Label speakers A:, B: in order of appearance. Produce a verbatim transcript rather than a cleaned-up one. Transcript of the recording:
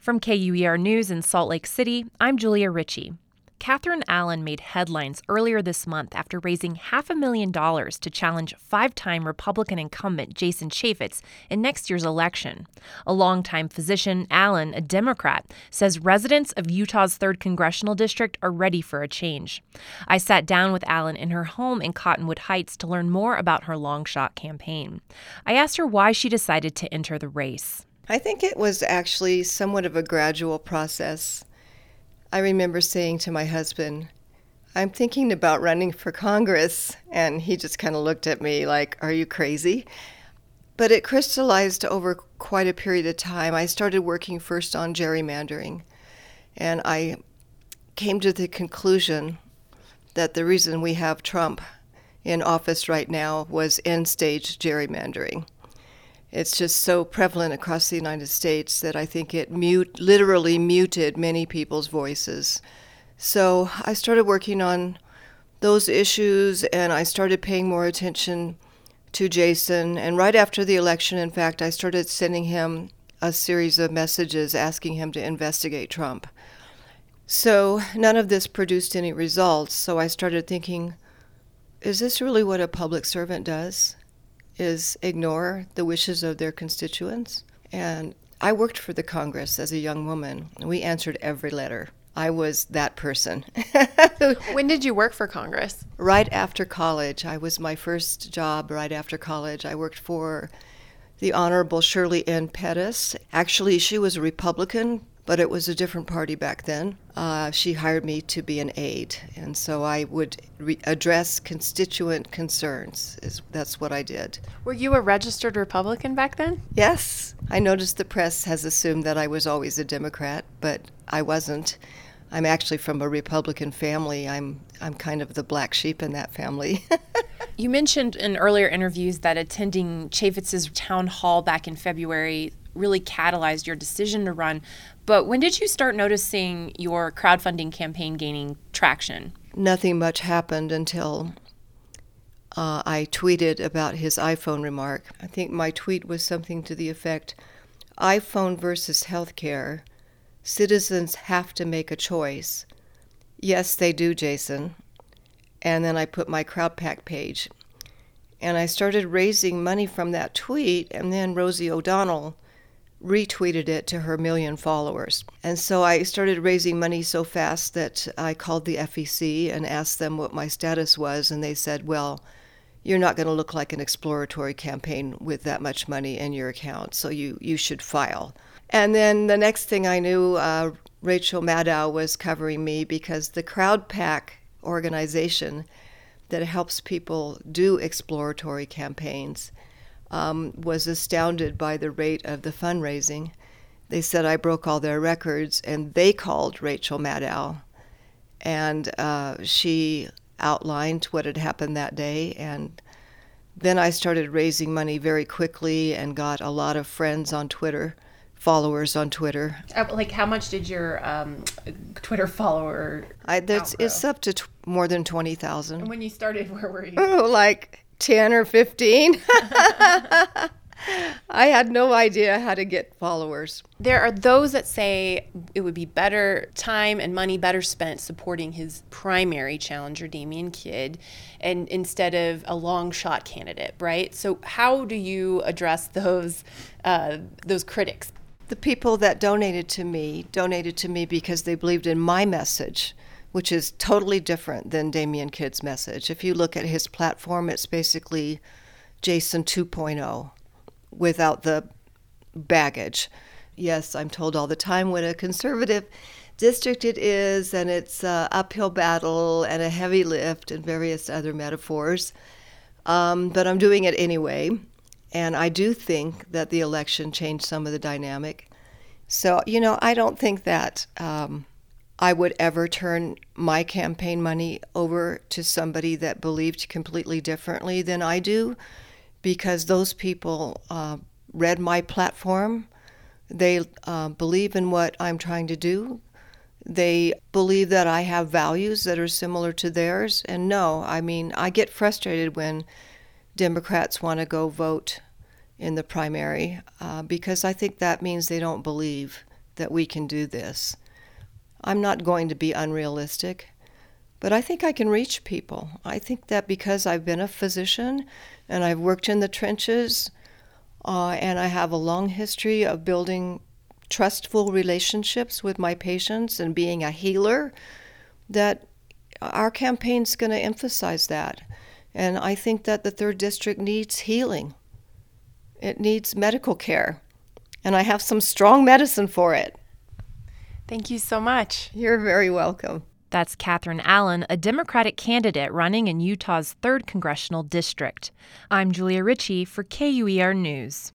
A: From K U E R News in Salt Lake City, I'm Julia Ritchie. Katherine Allen made headlines earlier this month after raising half a million dollars to challenge five-time Republican incumbent Jason Chaffetz in next year's election. A longtime physician, Allen, a Democrat, says residents of Utah's third Congressional District are ready for a change. I sat down with Allen in her home in Cottonwood Heights to learn more about her long shot campaign. I asked her why she decided to enter the race.
B: I think it was actually somewhat of a gradual process. I remember saying to my husband, I'm thinking about running for Congress, and he just kind of looked at me like, are you crazy? But it crystallized over quite a period of time. I started working first on gerrymandering, and I came to the conclusion that the reason we have Trump in office right now was end-stage gerrymandering. It's just so prevalent across the United States that I think it mute, literally muted many people's voices. So I started working on those issues, and I started paying more attention to Jason. And right after the election, in fact, I started sending him a series of messages asking him to investigate Trump. So none of this produced any results. So I started thinking, is this really what a public servant does? Is ignore the wishes of their constituents? And I worked for the Congress as a young woman. We answered every letter. I was that person.
C: When did you work for Congress?
B: Right after college. I was my first job right after college. I worked for the Honorable Shirley N. Pettis. Actually, she was a Republican, but it was a different party back then. Uh, she hired me to be an aide, and so I would re- address constituent concerns. Is, that's what I did.
C: Were you a registered Republican back then?
B: Yes. I noticed the press has assumed that I was always a Democrat, but I wasn't. I'm actually from a Republican family. I'm I'm kind of the black sheep in that family.
A: You mentioned in earlier interviews that attending Chaffetz's town hall back in February really catalyzed your decision to run. But when did you start noticing your crowdfunding campaign gaining traction?
B: Nothing much happened until uh, I tweeted about his iPhone remark. I think my tweet was something to the effect, iPhone versus healthcare. Citizens have to make a choice. Yes, they do, Jason. And then I put my CrowdPack page. And I started raising money from that tweet, and then Rosie O'Donnell retweeted it to her million followers. And so I started raising money so fast that I called the F E C and asked them what my status was, and they said, well, you're not going to look like an exploratory campaign with that much money in your account, so you, you should file. And then the next thing I knew, uh, Rachel Maddow was covering me because the CrowdPack organization that helps people do exploratory campaigns um, was astounded by the rate of the fundraising. They said I broke all their records, and they called Rachel Maddow, and uh, she outlined what had happened that day. And then I started raising money very quickly and got a lot of friends on Twitter, followers on Twitter.
C: Uh, like, how much did your um, Twitter follower
B: I, that's,
C: outgrow?
B: It's up to t- more than twenty thousand.
C: And when you started, where were you?
B: Oh, like ten or fifteen. I had no idea how to get followers.
C: There are those that say it would be better time and money better spent supporting his primary challenger, Damien Kidd, and instead of a long shot candidate, right? So how do you address those uh, those critics?
B: The people that donated to me donated to me because they believed in my message, which is totally different than Damien Kidd's message. If you look at his platform, it's basically Jason two point oh without the baggage. Yes, I'm told all the time what a conservative district it is, and it's an uphill battle and a heavy lift and various other metaphors. Um, but I'm doing it anyway. And I do think that the election changed some of the dynamic. So, you know, I don't think that um, I would ever turn my campaign money over to somebody that believed completely differently than I do, because those people uh, read my platform. They uh, believe in what I'm trying to do. They believe that I have values that are similar to theirs. And no, I mean, I get frustrated when Democrats want to go vote in the primary uh, because I think that means they don't believe that we can do this. I'm not going to be unrealistic, but I think I can reach people. I think that because I've been a physician and I've worked in the trenches, uh, and I have a long history of building trustful relationships with my patients and being a healer, that our campaign's going to emphasize that. And I think that the third District needs healing. It needs medical care. And I have some strong medicine for it.
C: Thank you so much.
B: You're very welcome.
A: That's Catherine Allen, a Democratic candidate running in Utah's third Congressional District. I'm Julia Ritchie for K U E R News.